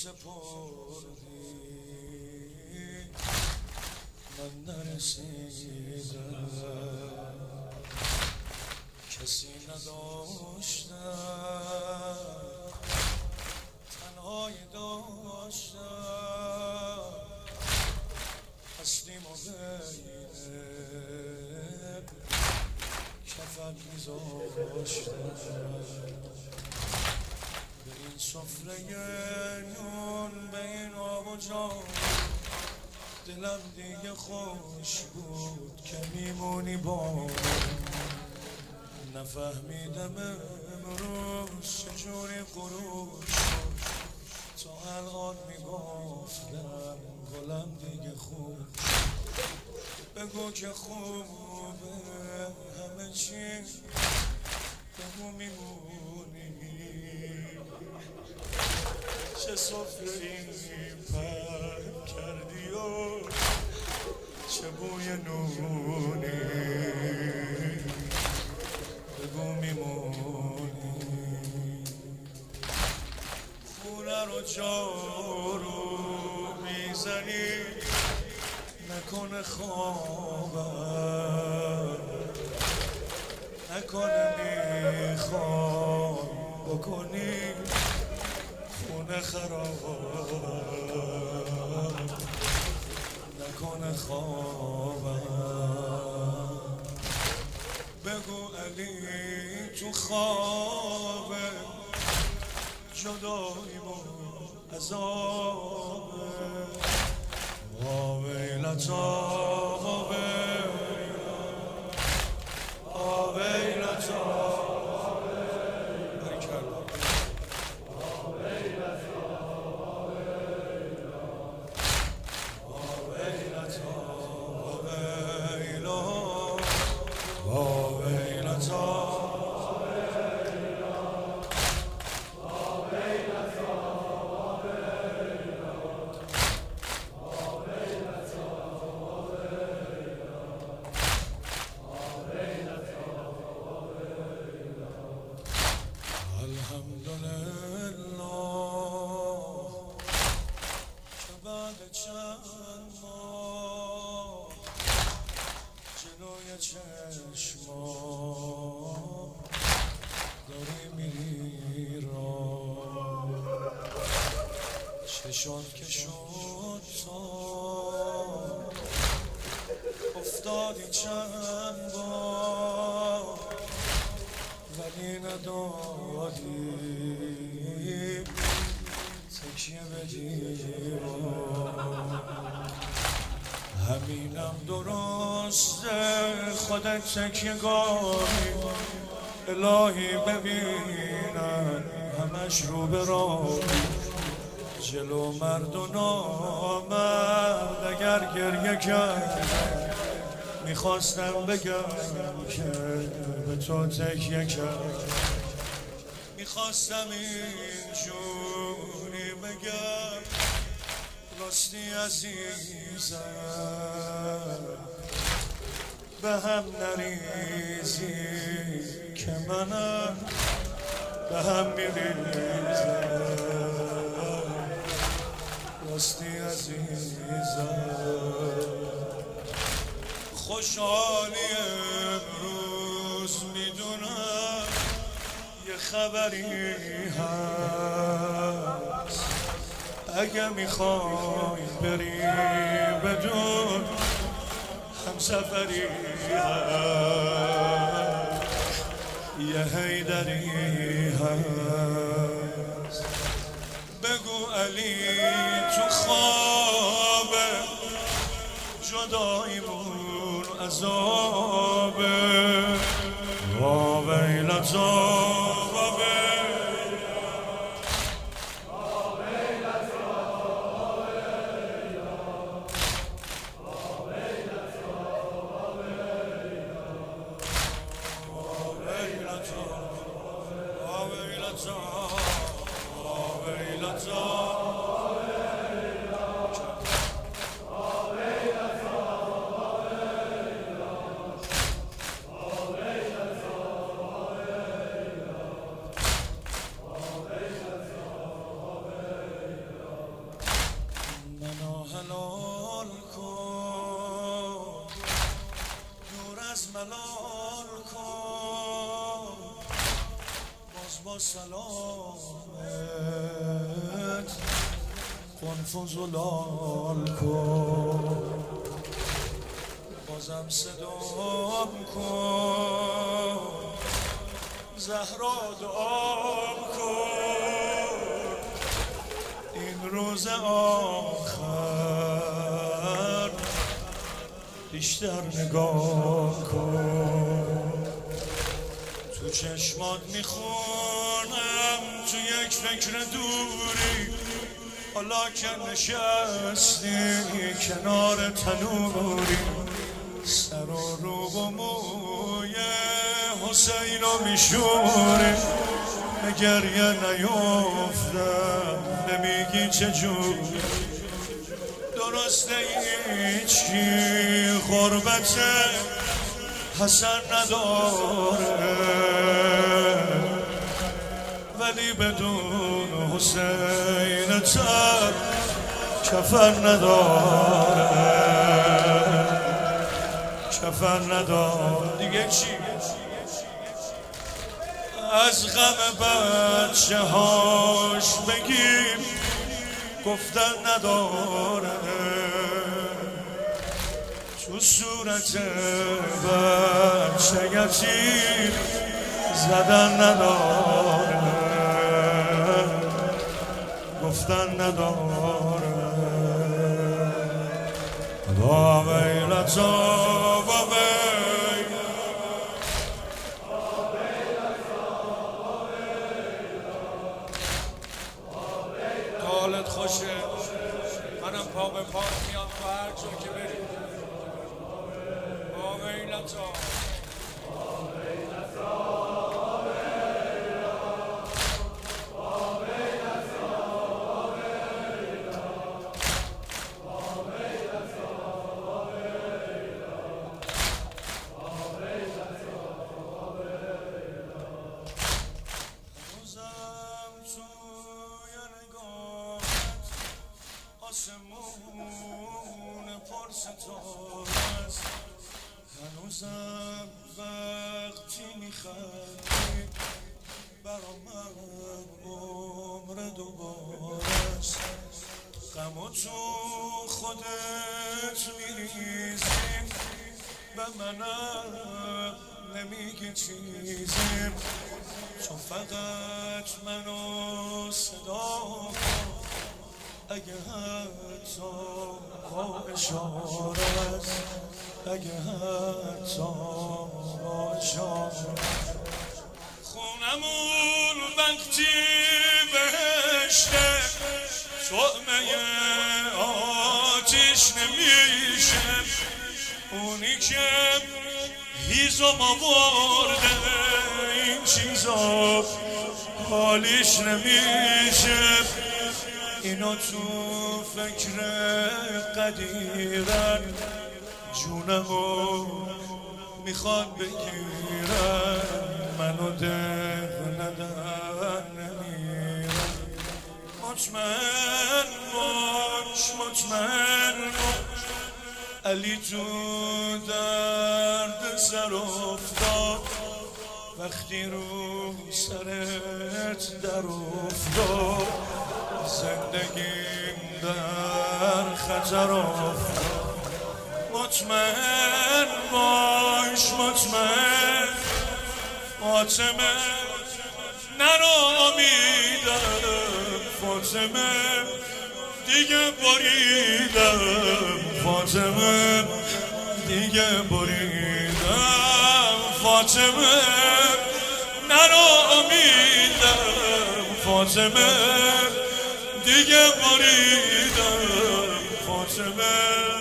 سپردی من نرسیدم، کسی نداشتم، تنهایی داشتم، هستیم و بین کفن میذاشتم، به این سفره نون، به این آب و جان، دلم دیگه خوش بود که میمونی با من. نفهمیدم امروز چجوری غروب شد، تا الان میگفتم گلم دیگه خوب. بگو که خوبه همه چی، بگو میمونی. چه سفره‌ای پهن کردی و چه بوی نونی، بگو میمونی. خونه رو جارو میزنی، نکنه خوابم، نکنه میخوای بکنی خونه خراب، نکنه خوابم. بگو علی تو خوابه، جداییمون عذابه، واویلتا واویلتا. چند ماه جلوی چشما داری میری را، چشات که شد تا افتادی چند بار، ولی ندادی تکیه بدی. همینم درسته خودت تکیه گاهی، الهی ببینن همش رو به راهی. جلو مرد و نامرد اگر گریه کرد، میخواستم بگم که به تو تکیه کرد، میخواستم اینجوری بگم راستی عزیزم، به هم نریزی که منم به هم میریزم. راستی عزیزم، خوشحالی امروز میدونم یه خبری هست، اگه میخوای بری بدون همسفری هست، یه حیدری هست. بگو علی تو خوابه، جداییمون عذابه، واویلتا با سلامت قنف و زلال کن، بازم صدام کن، زهرا دعام کن، این روز آخر بیشتر نگاه کن. تو چشمات میخونم تو یک فکر دوری، حالا که نشستی کنار تنوری، سر و رو و موی حسین رو میشوری، به گریه نیفتم نمیگی چجوری، درسته هیچی غربت حسن نداره، ولی بدون حسین تر کفن نداره، کفن نداره. دیگه چی؟ از غم بچه هاش بگیم گفتن نداره، تو صورت بچه یتیم زدن نداره، گفتن نداره. با ویلتا با حالت خوشه، منم پا به پا میام تو هر جا که بریم. با ویلتا آسمون پر ستاره است، هنوزم وقتی میخندی برا من عمر دوباره است، غم و تو خودت میریزی به منم نمیگی چیزی، چون فقط منو صدا کن، اگه حتی با اشاره است، اگه حتی با اشاره. خونمون وقتی بهشته طعمه آتیش نمیشه، اونی که هیزم آورده این چیزا حالیش نمیشه، اینا تو فکر قدیرن جونمو میخوان بگیرن، منو ده ندن نمیرن. مطمئن باش مطمئن باش علی تو درد سر افتاد، وقتی رو سرت در افتاد، زندگیم در خطر افتاد. مطمئن باش مطمئن فاطمه نرامیدم، فاطمه دیگه بریدم، فاطمه دیگه بریدم، فاطمه نرامیدم، فاطمه دیگه بریدم، فاطمه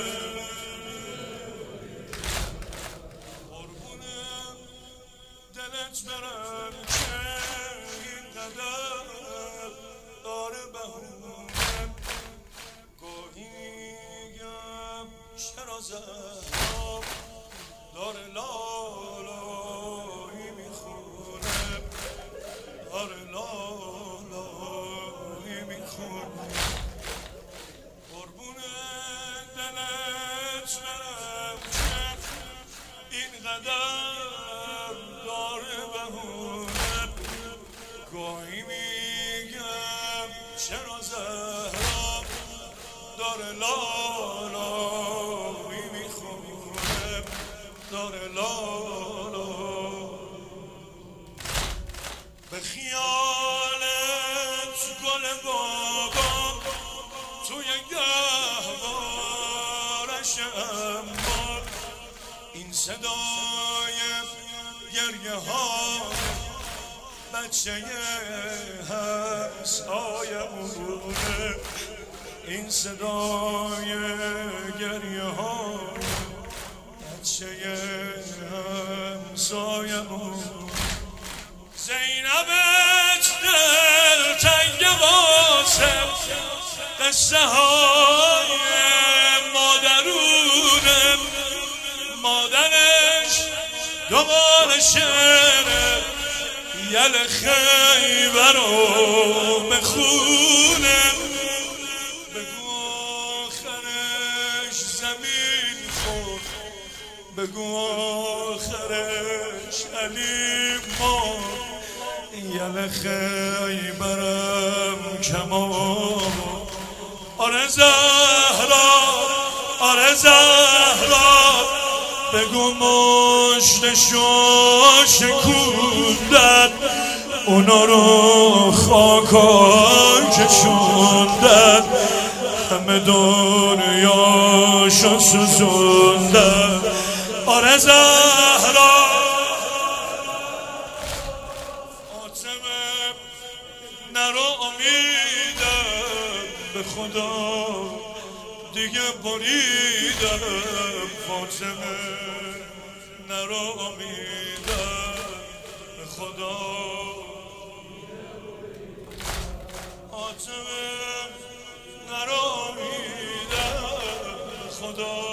قربونم دلت برم که اینقدر داره بهونم، گاهی میگم چرا زهرا داره لالایی میخونه، داره لالایی میخونه. قربون دلت برم که اینقدر داره بهونه، داره لالایی میخونه، داره لالا به خیالت گل بابا توی گهوارش انبار، این صدای گریه ها بچه همسایمونه، این صدای گریه ها بچه همسایمونه. زینبت دل تنگ واسه قصه های مادرونه، مادرش دوباره شعره یل خیبر رو بخونه، بگو آخرش زمین خورد، بگو آخرش علیم مرد، یل خیبرم کمان. آره زهرا، آره زهرا، بگو مشتشو شکوندن، اونا رو خاکا کشوندن، همه دنیاشو سوزوندن. آره زهرا، فاطمه نرو امیدم به خدا دیگه بریدم، فاطمه نرو امیدم به خدا، فاطمه نرو امیدم به خدا.